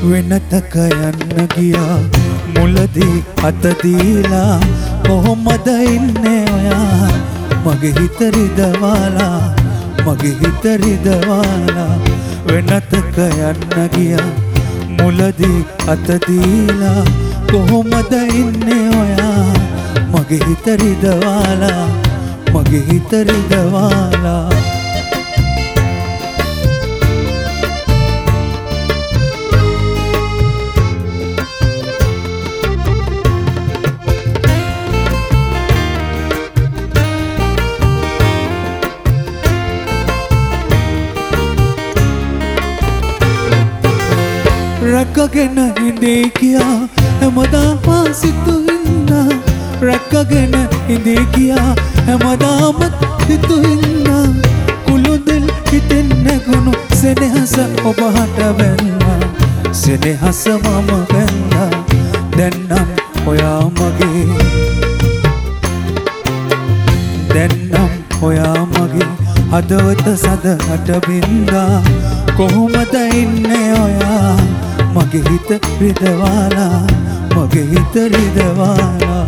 වෙනතක යන්න ගියා මුලදී අත දීලා කොහොමද ඉන්නේ ඔයා මගේ හිත රිදවාලා මගේ හිත රිදවාලා වෙනතක යන්න ගියා මුලදී අත දීලා කොහොමද ඉන්නේ ඔයා මගේ හිත රිදවාලා මගේ හිත රිදවාලා රැකගෙන ඉඳී කියා හැමදාම සිතුවින්නා රැකගෙන ඉඳී කියා හැමදාම සිතුවින්නා කුළුදිල් හිතෙන් නැගුණු සෙනෙහස ඔබට වෙන්නා සෙනෙහස මම වෙන්නා දැන් නම් ඔයා මගේ දැන් නම් ඔයා මගේ හදවත සදහට බින්දා කොහොමද ඉන්නේ ඔයා මගේ හිත රිදවාලා මගේ හිත රිදවාලා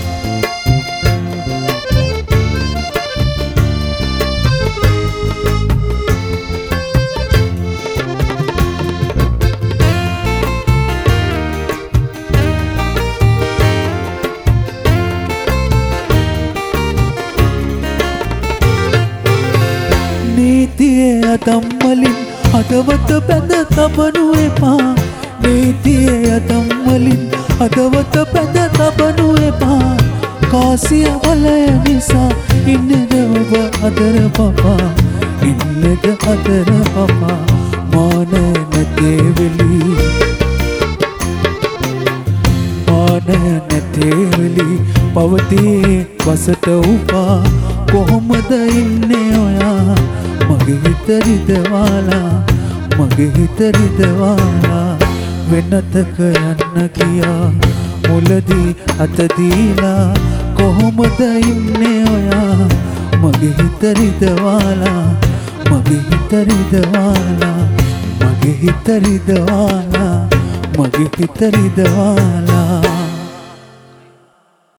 නීතියේ අතම් වලින් හදවත බැඳ තබනු එපා නීතියේ අතම් වලින් හදවත බැඳ තබනු එපා කාසිය වලය නිසා ඉන්නද ඔබ අදර පපා ඉන්නද අදර පපා මාන නැතේ වෙලි මාන නැතේ වෙලි පවතී වසට උපා කොහොමද ඉන්නේ ඔයා මගේ හිත රිදවාලා මගේ හිත රිදවාලා වෙනතක යන්න ගියා මුලදී අත දීලා කොහොමද ඉන්නේ ඔයා මගේ හිත රිදවාලා මගේ හිත රිදවාලා මගේ හිත රිදවාලා මගේ හිත රිදවාලා